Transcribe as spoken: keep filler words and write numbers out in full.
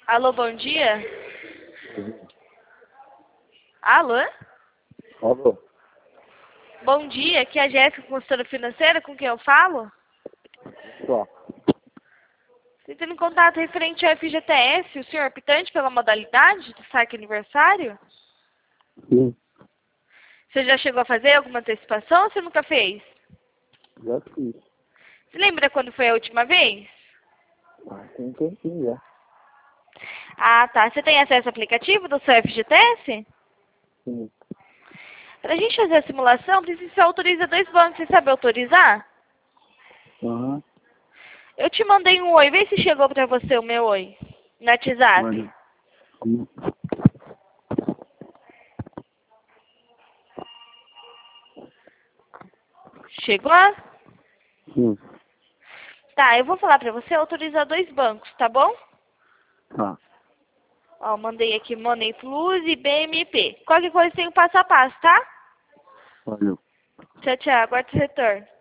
Alô, bom dia? Alô? Alô? Bom dia, aqui é a Jéssica, consultora financeira, com quem eu falo? Só. Tentando em contato referente ao F G T S, o senhor é optante pela modalidade do saque aniversário? Sim, Você já chegou a fazer alguma antecipação ou você nunca fez? já fiz. Você lembra quando foi a última vez? Mas tem um tempinho já. Ah, tá. Você tem acesso ao aplicativo do seu F G T S? Sim. Para a gente fazer a simulação, precisa se autoriza dois bancos. Você sabe autorizar? Aham. Eu te mandei um oi. Vê se chegou para você o meu oi. No WhatsApp. Mano. Sim. Chegou? Sim. Tá, eu vou falar para você autorizar dois bancos, tá bom? Tá. Ó, mandei aqui Money Plus e B M P. Qualquer coisa tem o passo a passo, tá? Valeu. Tchau, tchau. Aguarde o retorno.